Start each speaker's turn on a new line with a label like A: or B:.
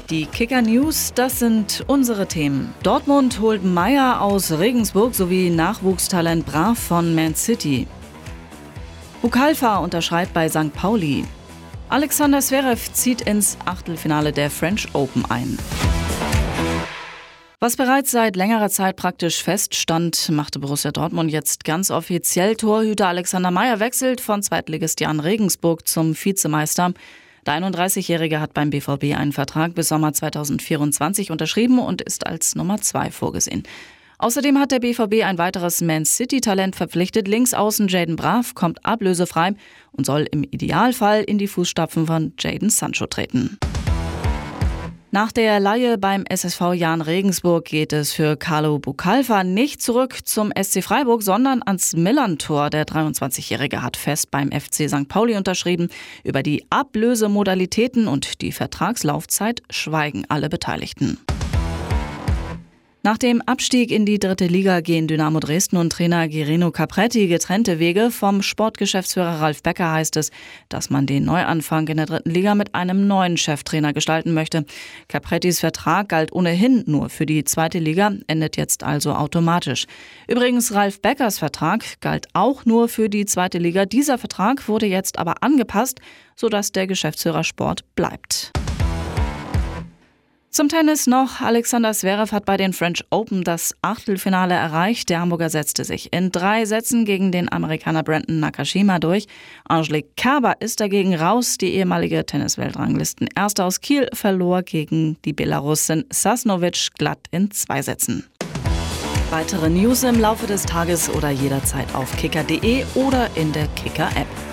A: Die Kicker News, das sind unsere Themen. Dortmund holt Meier aus Regensburg sowie Nachwuchstalent Brav von Man City. Bukalfa unterschreibt bei St. Pauli. Alexander Zverev zieht ins Achtelfinale der French Open ein. Was bereits seit längerer Zeit praktisch feststand, machte Borussia Dortmund jetzt ganz offiziell. Torhüter Alexander Meier wechselt von Zweitligist Jan Regensburg zum Vizemeister. Der 31-Jährige hat beim BVB einen Vertrag bis Sommer 2024 unterschrieben und ist als Nummer 2 vorgesehen. Außerdem hat der BVB ein weiteres Man-City-Talent verpflichtet. Linksaußen Jadon Brav kommt ablösefrei und soll im Idealfall in die Fußstapfen von Jadon Sancho treten. Nach der Leihe beim SSV Jan Regensburg geht es für Carlo Bukalfa nicht zurück zum SC Freiburg, sondern ans Millern-Tor. Der 23-Jährige hat fest beim FC St. Pauli unterschrieben. Über die Ablösemodalitäten und die Vertragslaufzeit schweigen alle Beteiligten. Nach dem Abstieg in die 3. Liga gehen Dynamo Dresden und Trainer Guerino Capretti getrennte Wege. Vom Sportgeschäftsführer Ralf Becker heißt es, dass man den Neuanfang in der 3. Liga mit einem neuen Cheftrainer gestalten möchte. Caprettis Vertrag galt ohnehin nur für die 2. Liga, endet jetzt also automatisch. Übrigens, Ralf Beckers Vertrag galt auch nur für die 2. Liga. Dieser Vertrag wurde jetzt aber angepasst, sodass der Geschäftsführer Sport bleibt. Zum Tennis noch. Alexander Zverev hat bei den French Open das Achtelfinale erreicht. Der Hamburger setzte sich in 3 Sätzen gegen den Amerikaner Brandon Nakashima durch. Angelique Kerber ist dagegen raus. Die ehemalige Tennisweltranglisten-Erste aus Kiel verlor gegen die Belarusin Sasnovic glatt in 2 Sätzen. Weitere News im Laufe des Tages oder jederzeit auf kicker.de oder in der Kicker-App.